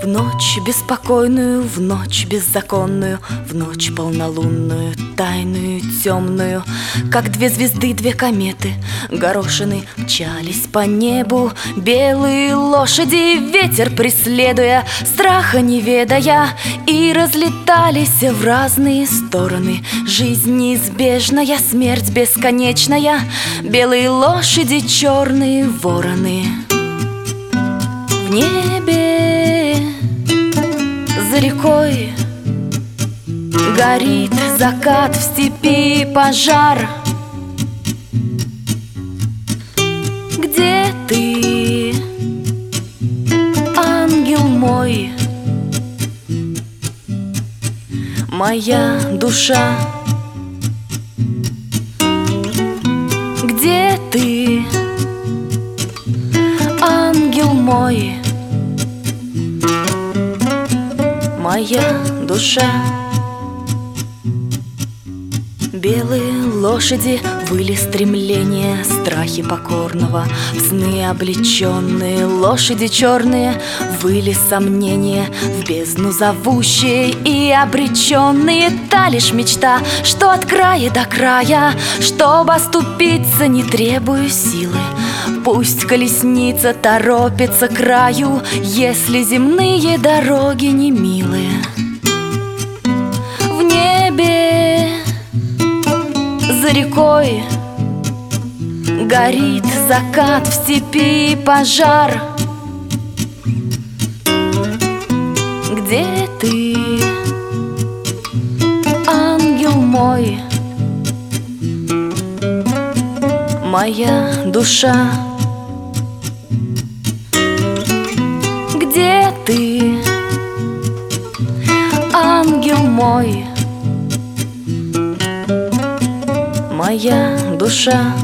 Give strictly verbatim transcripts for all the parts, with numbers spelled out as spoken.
В ночь беспокойную, в ночь беззаконную, в ночь полнолунную, тайную, темную, как две звезды, две кометы, горошины мчались по небу, белые лошади, ветер преследуя, страха не ведая, и разлетались в разные стороны. Жизнь неизбежная, смерть бесконечная, белые лошади, черные вороны. В небе за рекой горит закат, в степи пожар. Где ты, ангел мой, моя душа? Где ты, ангел мой, моя душа? Белые лошади выли стремления, страхи покорного, в сны облеченные. Лошади черные выли сомнения, в бездну зовущие и обреченные. Та лишь мечта, что от края до края, чтоб оступиться, не требую силы. Пусть колесница торопится к краю, если земные дороги не милые. В небе за рекой горит закат, в степи пожар. Где ты, ангел мой, моя душа? Где ты, ангел мой, моя душа?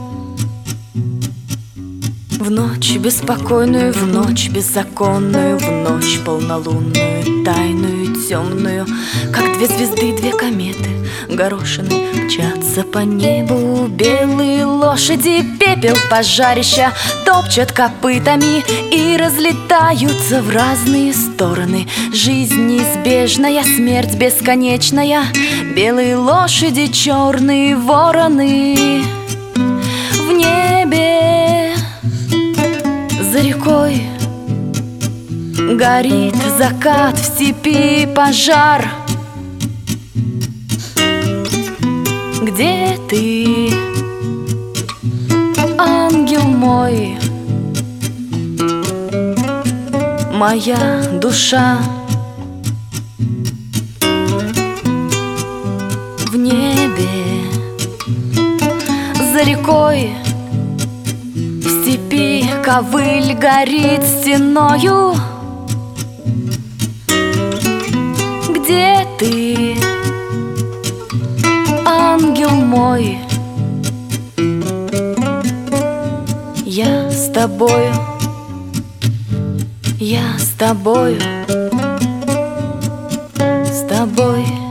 В ночь беспокойную, в ночь беззаконную, в ночь полнолунную, тайную, темную, как две звезды, две кометы, горошины мчатся по небу. Белые лошади, пепел пожарища, топчат копытами и разлетаются в разные стороны. Жизнь неизбежная, смерть бесконечная, белые лошади, черные вороны. В небе за рекой горит закат, в степи пожар. Где ты, ангел мой, моя душа? В небе за рекой в степи ковыль горит стеною. Где ты, ангел мой, я с тобою, я с тобою, с тобой.